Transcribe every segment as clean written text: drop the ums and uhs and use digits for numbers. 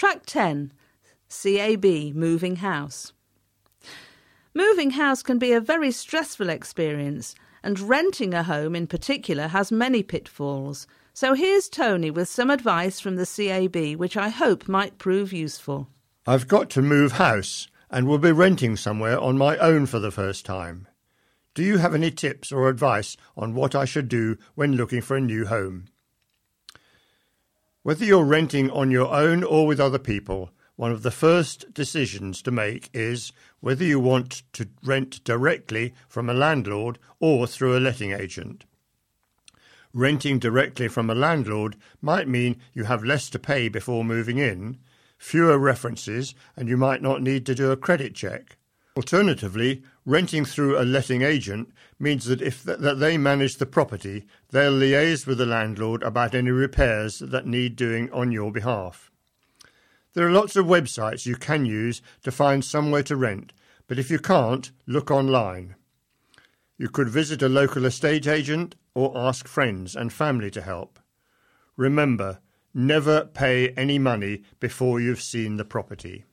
Track 10. CAB, Moving House. Moving house can be a very stressful experience, and renting a home in particular has many pitfalls. So here's Tony with some advice from the CAB, which I hope might prove useful. I've got to move house and will be renting somewhere on my own for the first time. Do you have any tips or advice on what I should do when looking for a new home? Whether you're renting on your own or with other people, one of the first decisions to make is whether you want to rent directly from a landlord or through a letting agent. Renting directly from a landlord might mean you have less to pay before moving in, fewer references, and you might not need to do a credit check. Alternatively, renting through a letting agent means that if they manage the property, they'll liaise with the landlord about any repairs that need doing on your behalf. There are lots of websites you can use to find somewhere to rent, but if you can't, look online. You could visit a local estate agent or ask friends and family to help. Remember, never pay any money before you've seen the property.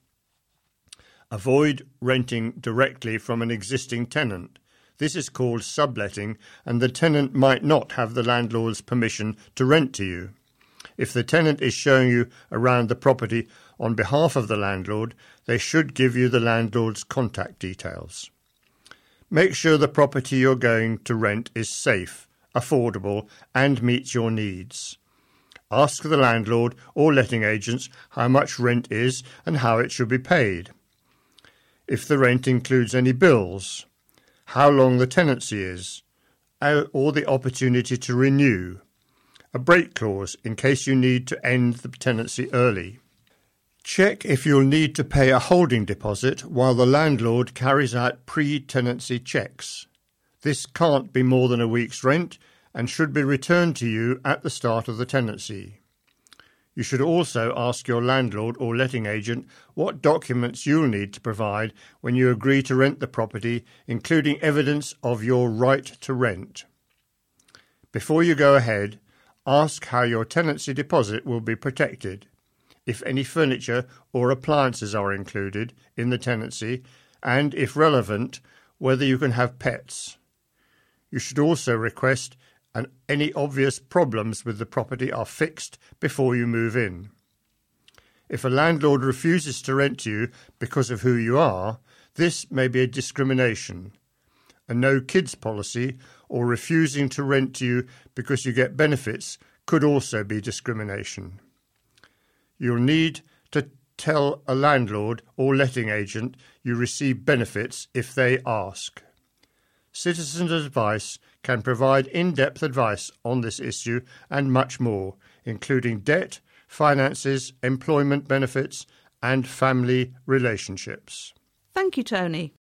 Avoid renting directly from an existing tenant. This is called subletting, and the tenant might not have the landlord's permission to rent to you. If the tenant is showing you around the property on behalf of the landlord, they should give you the landlord's contact details. Make sure the property you're going to rent is safe, affordable, and meets your needs. Ask the landlord or letting agents how much rent is and how it should be paid. If the rent includes any bills, how long the tenancy is, or the opportunity to renew, a break clause in case you need to end the tenancy early. Check if you'll need to pay a holding deposit while the landlord carries out pre-tenancy checks. This can't be more than a week's rent and should be returned to you at the start of the tenancy. You should also ask your landlord or letting agent what documents you'll need to provide when you agree to rent the property, including evidence of your right to rent. Before you go ahead, ask how your tenancy deposit will be protected, if any furniture or appliances are included in the tenancy, and, if relevant, whether you can have pets. You should also request any obvious problems with the property are fixed before you move in. If a landlord refuses to rent to you because of who you are, this may be a discrimination. A no kids policy or refusing to rent to you because you get benefits could also be discrimination. You'll need to tell a landlord or letting agent you receive benefits if they ask. Citizens Advice can provide in-depth advice on this issue and much more, including debt, finances, employment benefits, and family relationships. Thank you, Tony.